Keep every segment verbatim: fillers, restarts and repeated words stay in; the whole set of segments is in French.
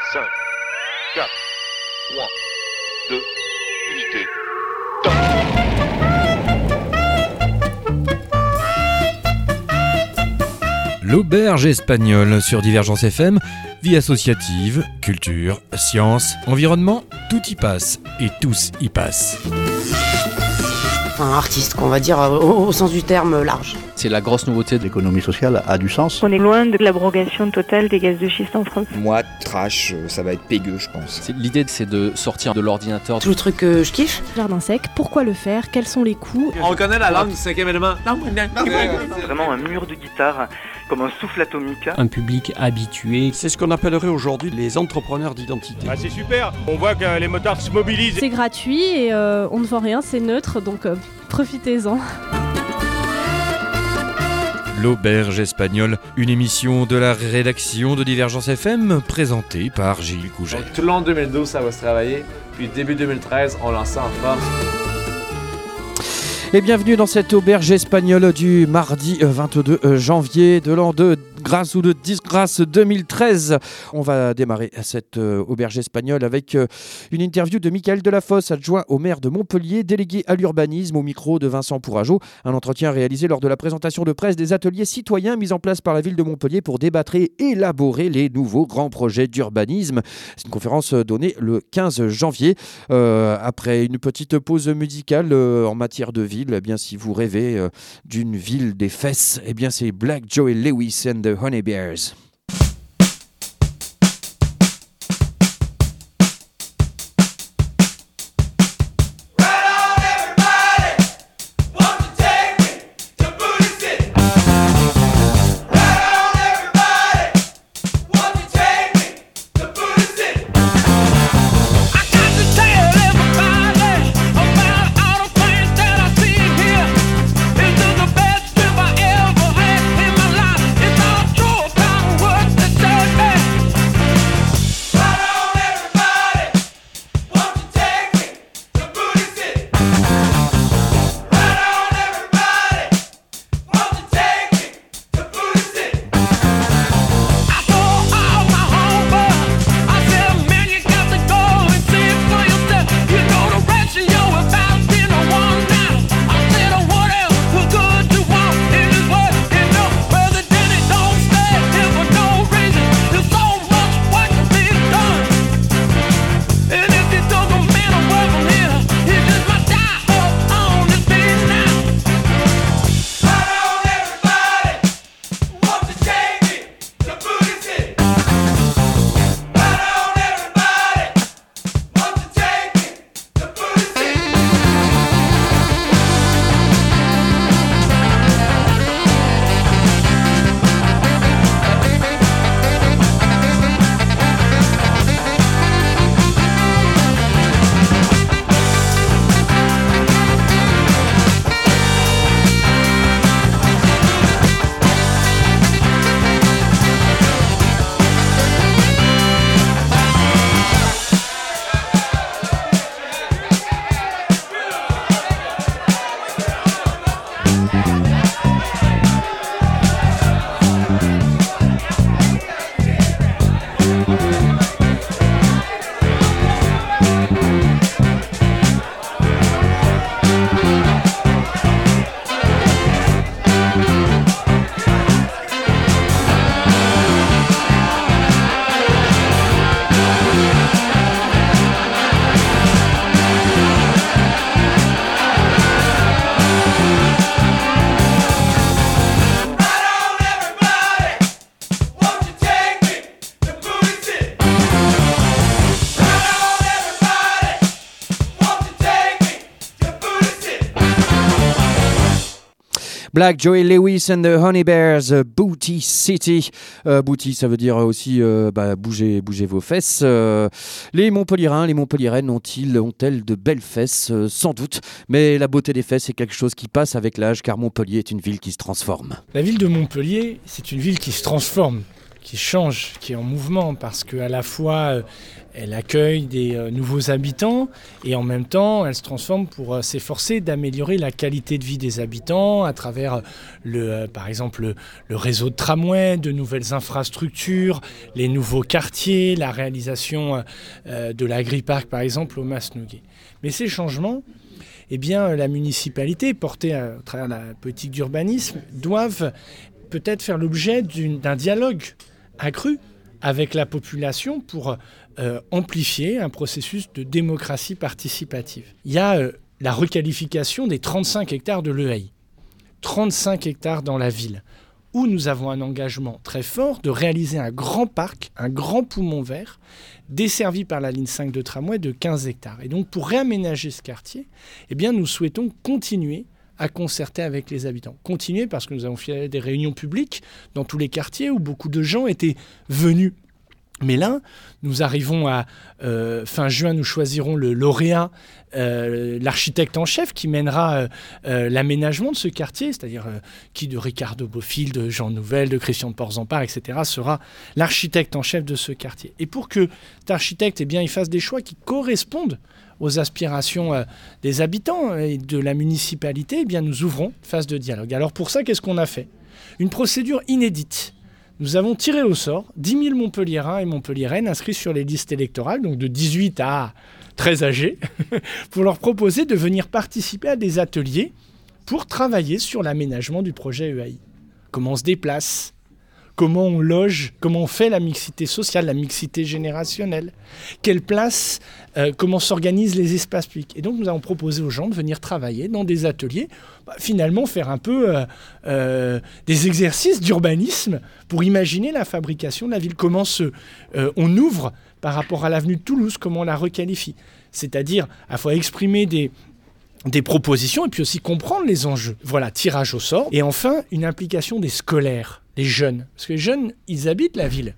cinq, quatre, trois, deux, unité, top. L'auberge espagnole sur Divergence F M, vie associative, culture, science, environnement, tout y passe et tous y passent. Un artiste, qu'on va dire au, au sens du terme large. C'est la grosse nouveauté. L'économie sociale a du sens. On est loin de l'abrogation totale des gaz de schiste en France. Moi, trash, ça va être pégueux, je pense. C'est, l'idée, c'est de sortir de l'ordinateur. Tout le truc que je kiffe. Jardin sec, pourquoi le faire? Quels sont les coûts? On reconnaît la langue du cinquième élément. C'est vraiment un mur de guitare, comme un souffle atomique. Un public habitué. C'est ce qu'on appellerait aujourd'hui les entrepreneurs d'identité. Ah, c'est super, on voit que les motards se mobilisent. C'est gratuit et euh, on ne vend rien, c'est neutre, donc euh, profitez-en. L'auberge espagnole, une émission de la rédaction de Divergence F M présentée par Gilles Couget. Donc, tout le long de deux mille douze, ça va se travailler, puis début deux mille treize, on lance ça en force. Et bienvenue dans cette auberge espagnole du mardi vingt-deux janvier de l'an de grâce ou de disgrâce deux mille treize. On va démarrer cette auberge espagnole avec une interview de Michael Delafosse, adjoint au maire de Montpellier, délégué à l'urbanisme, au micro de Vincent Pourrageau. Un entretien réalisé lors de la présentation de presse des ateliers citoyens mis en place par la ville de Montpellier pour débattre et élaborer les nouveaux grands projets d'urbanisme. C'est une conférence donnée le quinze janvier. Euh, après une petite pause musicale euh, en matière de ville, eh bien, si vous rêvez euh, d'une ville des fesses, eh bien, c'est Black Joey Lewis and the Honey Bears. Black Joey Lewis and the Honey Bears, uh, Booty City. Euh, booty, ça veut dire aussi euh, bah, bouger, bouger vos fesses. Euh, les Montpelliérains, les Montpelliéraines ont-ils, ont-elles de belles fesses? euh, Sans doute. Mais la beauté des fesses, c'est quelque chose qui passe avec l'âge, car Montpellier est une ville qui se transforme. La ville de Montpellier, c'est une ville qui se transforme, qui change, qui est en mouvement, parce qu'à la fois euh, elle accueille des euh, nouveaux habitants et en même temps elle se transforme pour euh, s'efforcer d'améliorer la qualité de vie des habitants à travers le, euh, par exemple le, le réseau de tramway, de nouvelles infrastructures, les nouveaux quartiers, la réalisation euh, de l'agri-parc par exemple au Masnouguet. Mais ces changements, eh bien, la municipalité, portée à, à travers la politique d'urbanisme, doivent peut-être faire l'objet d'une, d'un dialogue accru avec la population pour euh, amplifier un processus de démocratie participative. Il y a euh, la requalification des trente-cinq hectares de l'E A I. trente-cinq hectares dans la ville, où nous avons un engagement très fort de réaliser un grand parc, un grand poumon vert, desservi par la ligne cinq de tramway de quinze hectares. Et donc, pour réaménager ce quartier, eh bien, nous souhaitons continuer à concerter avec les habitants. Continuer parce que nous avons fait des réunions publiques dans tous les quartiers où beaucoup de gens étaient venus. Mais là, nous arrivons à euh, fin juin, nous choisirons le lauréat, euh, l'architecte en chef qui mènera euh, euh, l'aménagement de ce quartier, c'est-à-dire euh, qui de Ricardo Bofill, de Jean Nouvel, de Christian de Porzampar, et cetera sera l'architecte en chef de ce quartier. Et pour que cet architecte, eh bien, il fasse des choix qui correspondent aux aspirations euh, des habitants et de la municipalité, eh bien, nous ouvrons une phase de dialogue. Alors pour ça, qu'est-ce qu'on a fait ? Une procédure inédite. Nous avons tiré au sort dix mille Montpelliérains et Montpelliéraines inscrits sur les listes électorales, donc de dix-huit à très âgés, pour leur proposer de venir participer à des ateliers pour travailler sur l'aménagement du projet E A I. Comment on se déplace ? Comment on loge, comment on fait la mixité sociale, la mixité générationnelle, quelle place, euh, comment s'organisent les espaces publics. Et donc nous avons proposé aux gens de venir travailler dans des ateliers, bah, finalement faire un peu euh, euh, des exercices d'urbanisme pour imaginer la fabrication de la ville, comment se, euh, on ouvre par rapport à l'avenue de Toulouse, comment on la requalifie. C'est-à-dire à la fois exprimer des... des propositions et puis aussi comprendre les enjeux. Voilà, tirage au sort. Et enfin, une implication des scolaires, des jeunes. Parce que les jeunes, ils habitent la ville.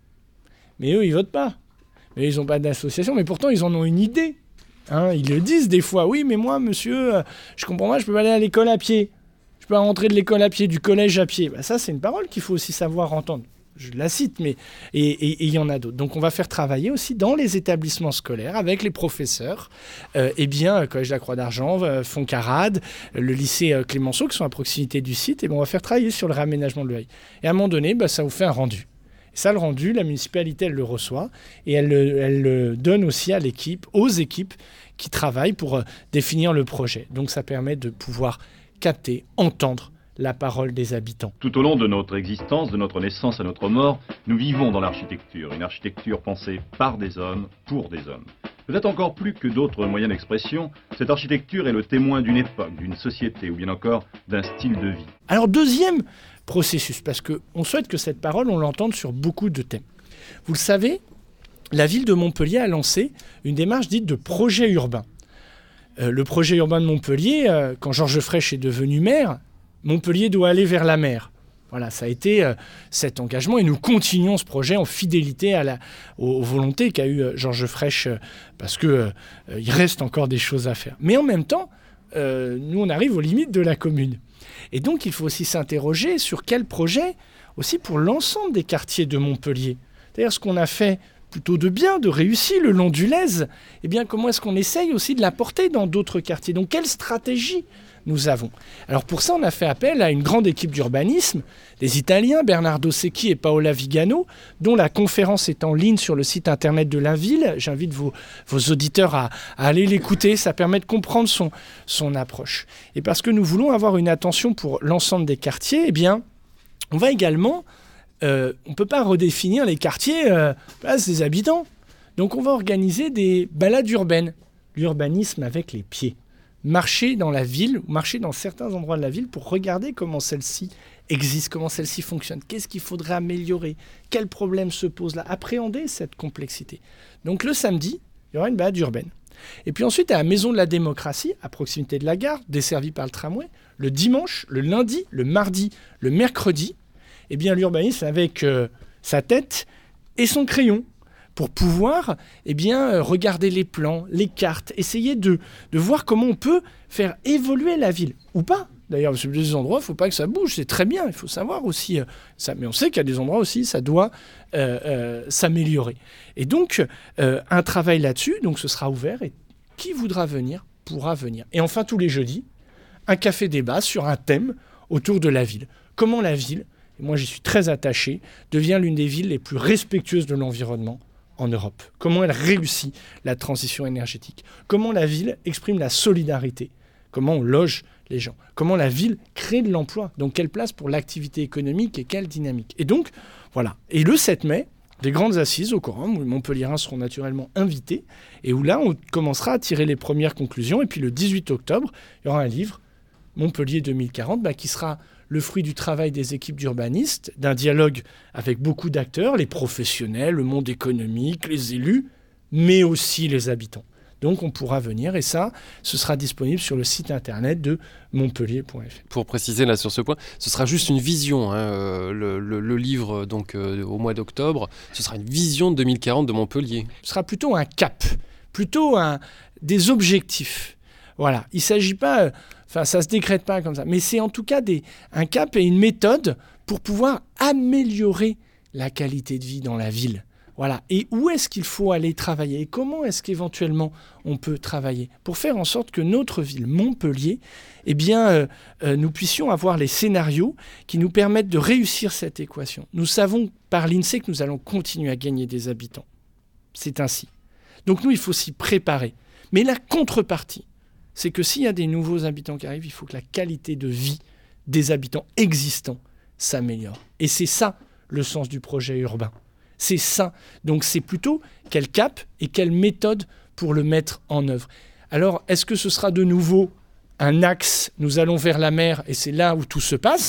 Mais eux, ils votent pas. Mais ils n'ont pas d'association, mais pourtant, ils en ont une idée. Hein, ils le disent des fois. Oui, mais moi, monsieur, euh, je comprends pas, je peux pas aller à l'école à pied. Je peux pas rentrer de l'école à pied, du collège à pied. Bah, ça, c'est une parole qu'il faut aussi savoir entendre. Je la cite, mais et il y en a d'autres. Donc on va faire travailler aussi dans les établissements scolaires avec les professeurs, euh, eh bien, Collège de la Croix d'Argent, euh, Foncarade, le lycée euh, Clémenceau, qui sont à proximité du site, et ben, on va faire travailler sur le réaménagement de l'E A I. Et à un moment donné, bah, ça vous fait un rendu. Et ça, le rendu, la municipalité, elle le reçoit, et elle, elle le donne aussi à l'équipe, aux équipes qui travaillent pour euh, définir le projet. Donc ça permet de pouvoir capter, entendre la parole des habitants. Tout au long de notre existence, de notre naissance à notre mort, nous vivons dans l'architecture, une architecture pensée par des hommes, pour des hommes. Peut-être encore plus que d'autres moyens d'expression, cette architecture est le témoin d'une époque, d'une société ou bien encore d'un style de vie. Alors deuxième processus, parce qu'on souhaite que cette parole, on l'entende sur beaucoup de thèmes. Vous le savez, la ville de Montpellier a lancé une démarche dite de projet urbain. Euh, le projet urbain de Montpellier, euh, quand Georges Frêche est devenu maire, Montpellier doit aller vers la mer. Voilà, ça a été euh, cet engagement et nous continuons ce projet en fidélité à la, aux, aux volontés qu'a eu euh, Georges Frêche euh, parce qu'il euh, il reste encore des choses à faire. Mais en même temps, euh, nous on arrive aux limites de la commune. Et donc il faut aussi s'interroger sur quel projet aussi pour l'ensemble des quartiers de Montpellier. C'est-à-dire ce qu'on a fait plutôt de bien, de réussi le long du Lez, eh bien comment est-ce qu'on essaye aussi de l'apporter dans d'autres quartiers ? Donc quelle stratégie nous avons. Alors pour ça, on a fait appel à une grande équipe d'urbanisme, des Italiens, Bernardo Secchi et Paola Vigano, dont la conférence est en ligne sur le site internet de la ville. J'invite vos, vos auditeurs à, à aller l'écouter, ça permet de comprendre son, son approche. Et parce que nous voulons avoir une attention pour l'ensemble des quartiers, eh bien, on va également, euh, on ne peut pas redéfinir les quartiers euh, place des habitants. Donc on va organiser des balades urbaines, l'urbanisme avec les pieds. Marcher dans la ville, ou marcher dans certains endroits de la ville pour regarder comment celle-ci existe, comment celle-ci fonctionne, qu'est-ce qu'il faudrait améliorer, quels problèmes se posent là, appréhender cette complexité. Donc le samedi, il y aura une balade urbaine. Et puis ensuite, à la Maison de la Démocratie, à proximité de la gare, desservie par le tramway, le dimanche, le lundi, le mardi, le mercredi, eh bien l'urbanisme avec euh, sa tête et son crayon, pour pouvoir eh bien, regarder les plans, les cartes, essayer de, de voir comment on peut faire évoluer la ville, ou pas. D'ailleurs, parce que des endroits, il ne faut pas que ça bouge, c'est très bien, il faut savoir aussi. Euh, ça, mais on sait qu'il y a des endroits aussi, ça doit euh, euh, s'améliorer. Et donc, euh, un travail là-dessus, donc ce sera ouvert, et qui voudra venir pourra venir. Et enfin, tous les jeudis, un café-débat sur un thème autour de la ville. Comment la ville, et moi j'y suis très attaché, devient l'une des villes les plus respectueuses de l'environnement en Europe. Comment elle réussit la transition énergétique. Comment la ville exprime la solidarité. Comment on loge les gens. Comment la ville crée de l'emploi. Donc quelle place pour l'activité économique et quelle dynamique. Et donc, voilà. Et le sept mai, des grandes assises au Corum, où les Montpelliérains seront naturellement invités, et où là, on commencera à tirer les premières conclusions. Et puis le dix-huit octobre, il y aura un livre, Montpellier deux mille quarante, bah, qui sera le fruit du travail des équipes d'urbanistes, d'un dialogue avec beaucoup d'acteurs, les professionnels, le monde économique, les élus, mais aussi les habitants. Donc on pourra venir, et ça, ce sera disponible sur le site internet de montpellier point f r. Pour préciser là sur ce point, ce sera juste une vision. Hein, le, le, le livre donc euh, au mois d'octobre, ce sera une vision de deux mille quarante de Montpellier. Ce sera plutôt un cap, plutôt un, des objectifs. Voilà, il ne s'agit pas, enfin euh, ça ne se décrète pas comme ça, mais c'est en tout cas des, un cap et une méthode pour pouvoir améliorer la qualité de vie dans la ville. Voilà. Et où est-ce qu'il faut aller travailler ? Et comment est-ce qu'éventuellement on peut travailler pour faire en sorte que notre ville, Montpellier, eh bien, euh, euh, nous puissions avoir les scénarios qui nous permettent de réussir cette équation. Nous savons par l'INSEE que nous allons continuer à gagner des habitants. C'est ainsi. Donc nous, il faut s'y préparer. Mais la contrepartie, c'est que s'il y a des nouveaux habitants qui arrivent, il faut que la qualité de vie des habitants existants s'améliore. Et c'est ça le sens du projet urbain. C'est ça. Donc c'est plutôt quel cap et quelle méthode pour le mettre en œuvre. Alors, est-ce que ce sera de nouveau un axe, nous allons vers la mer et c'est là où tout se passe ?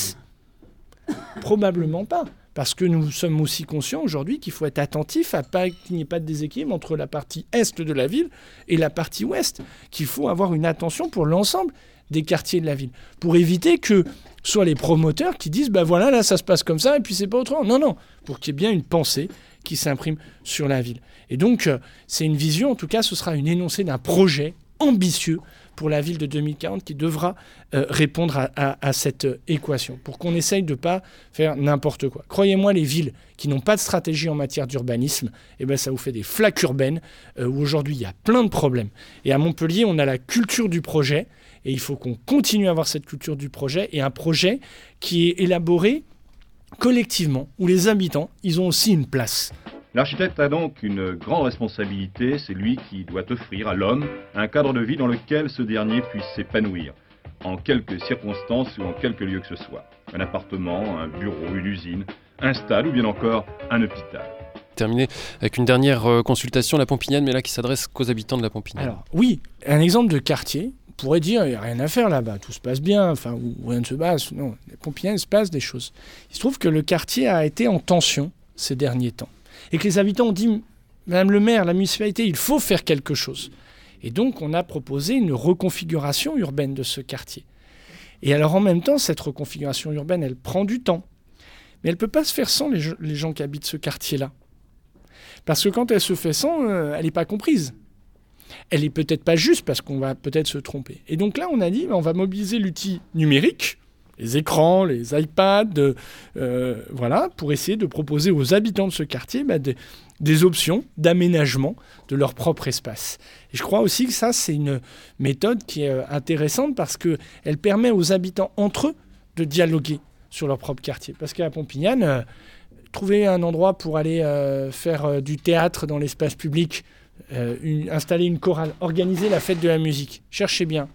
Probablement pas. Parce que nous sommes aussi conscients aujourd'hui qu'il faut être attentif à pas qu'il n'y ait pas de déséquilibre entre la partie est de la ville et la partie ouest. Qu'il faut avoir une attention pour l'ensemble des quartiers de la ville. Pour éviter que ce soit les promoteurs qui disent ben voilà, là ça se passe comme ça et puis c'est pas autrement. Non, non. Pour qu'il y ait bien une pensée qui s'imprime sur la ville. Et donc, euh, c'est une vision, en tout cas, ce sera une énoncé d'un projet ambitieux pour la ville de deux mille quarante qui devra euh, répondre à, à, à cette euh, équation, pour qu'on essaye de ne pas faire n'importe quoi. Croyez-moi, les villes qui n'ont pas de stratégie en matière d'urbanisme, eh ben, ça vous fait des flaques urbaines euh, où aujourd'hui il y a plein de problèmes. Et à Montpellier, on a la culture du projet, et il faut qu'on continue à avoir cette culture du projet, et un projet qui est élaboré collectivement, où les habitants, ils ont aussi une place. L'architecte a donc une grande responsabilité, c'est lui qui doit offrir à l'homme un cadre de vie dans lequel ce dernier puisse s'épanouir, en quelques circonstances ou en quelque lieu que ce soit. Un appartement, un bureau, une usine, un stade ou bien encore un hôpital. Terminé avec une dernière euh, consultation, la Pompignane, mais là qui s'adresse qu'aux habitants de la Pompignane. Alors oui, un exemple de quartier, on pourrait dire il n'y a rien à faire là-bas, tout se passe bien, enfin ou rien ne se passe. Non, la Pompignane, il se passe des choses. Il se trouve que le quartier a été en tension ces derniers temps. Et que les habitants ont dit, Madame le maire, la municipalité, il faut faire quelque chose. Et donc, on a proposé une reconfiguration urbaine de ce quartier. Et alors, en même temps, cette reconfiguration urbaine, elle prend du temps. Mais elle ne peut pas se faire sans les, les gens qui habitent ce quartier-là. Parce que quand elle se fait sans, euh, elle n'est pas comprise. Elle n'est peut-être pas juste parce qu'on va peut-être se tromper. Et donc là, on a dit, on va mobiliser l'outil numérique, les écrans, les iPads, euh, voilà, pour essayer de proposer aux habitants de ce quartier bah, des, des options d'aménagement de leur propre espace. Et je crois aussi que ça, c'est une méthode qui est intéressante parce qu'elle permet aux habitants entre eux de dialoguer sur leur propre quartier. Parce qu'à Pompignane, euh, trouver un endroit pour aller euh, faire euh, du théâtre dans l'espace public, euh, une, installer une chorale, organiser la fête de la musique, cherchez bien,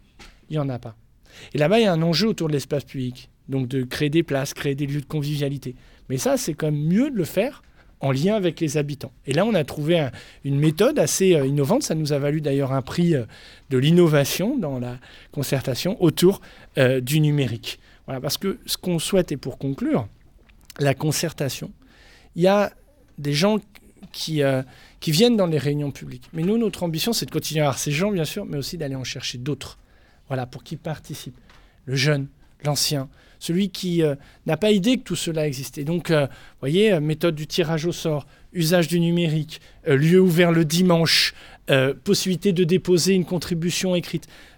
il n'y en a pas. Et là-bas, il y a un enjeu autour de l'espace public, donc de créer des places, créer des lieux de convivialité. Mais ça, c'est quand même mieux de le faire en lien avec les habitants. Et là, on a trouvé un, une méthode assez euh, innovante. Ça nous a valu d'ailleurs un prix euh, de l'innovation dans la concertation autour euh, du numérique. Voilà, parce que ce qu'on souhaite, et pour conclure, la concertation, il y a des gens qui, euh, qui viennent dans les réunions publiques. Mais nous, notre ambition, c'est de continuer à avoir ces gens, bien sûr, mais aussi d'aller en chercher d'autres. Voilà, pour qu'ils participent. Le jeune, l'ancien, celui qui euh, n'a pas idée que tout cela existait. Donc, euh, vous voyez, euh, méthode du tirage au sort, usage du numérique, euh, lieu ouvert le dimanche, euh, possibilité de déposer une contribution écrite.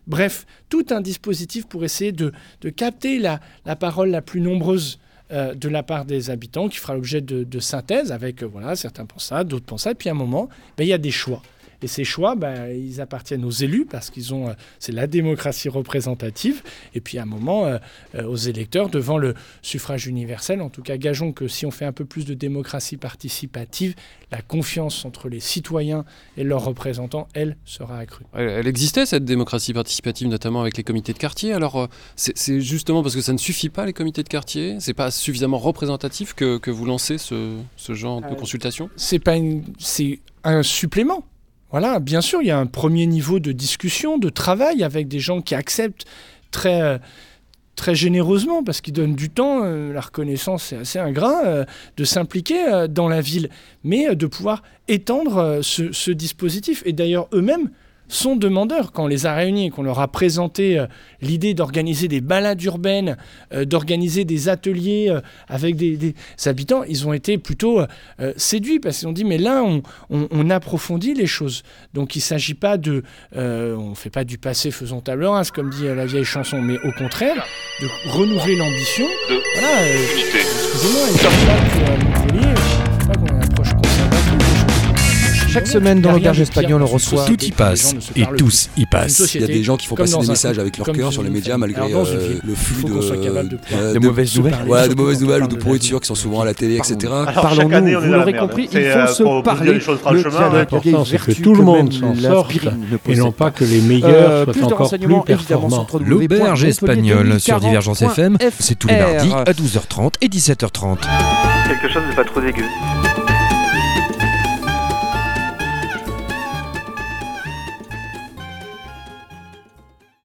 Bref, tout un dispositif pour essayer de, de capter la, la parole la plus nombreuse euh, de la part des habitants, qui fera l'objet de, de synthèse avec, euh, voilà, certains pensent ça, d'autres pensent ça, et puis à un moment, ben, il y a des choix. Et ces choix, ben, ils appartiennent aux élus parce qu'ils ont, euh, c'est la démocratie représentative. Et puis à un moment, euh, euh, aux électeurs devant le suffrage universel. En tout cas, gageons que si on fait un peu plus de démocratie participative, la confiance entre les citoyens et leurs représentants, elle, sera accrue. Elle, elle existait, cette démocratie participative, notamment avec les comités de quartier. Alors, euh, c'est, c'est justement parce que ça ne suffit pas, les comités de quartier. C'est pas suffisamment représentatif que, que vous lancez ce, ce genre de euh, consultation. C'est pas une, c'est un supplément. Voilà, bien sûr, il y a un premier niveau de discussion, de travail avec des gens qui acceptent très, euh, très généreusement, parce qu'ils donnent du temps, euh, la reconnaissance c'est assez ingrat, euh, de s'impliquer euh, dans la ville, mais euh, de pouvoir étendre euh, ce, ce dispositif. Et d'ailleurs, eux-mêmes sont demandeurs. Quand on les a réunis et qu'on leur a présenté euh, l'idée d'organiser des balades urbaines, euh, d'organiser des ateliers euh, avec des, des habitants, ils ont été plutôt euh, séduits parce qu'ils ont dit mais là on, on, on approfondit les choses. Donc il ne s'agit pas de... Euh, on ne fait pas du passé faisons table rase comme dit euh, la vieille chanson, mais au contraire de renouveler l'ambition. Voilà, euh, excusez-moi, il ne s'agit pas que euh, Montpellier, je sais pas qu'on a une approche conservatrice. Chaque semaine dans l'auberge espagnole, on reçoit Tout y passe et tous y passent. Il y a des gens qui font passer des messages avec leur cœur sur les médias malgré euh, le flux de, de, de mauvaises nouvelles, ouais, de mauvaises nouvelles ou de pourritures qui sont souvent à la télé, et cetera. Parlons-nous, vous l'aurez compris, il faut se parler. Le l'important, c'est que tout le monde s'en sorte et non pas que les meilleurs soient encore plus performants. L'auberge espagnole sur Divergence F M, c'est tous les mardis à douze heures trente et dix-sept heures trente. Quelque chose de pas trop dégueu.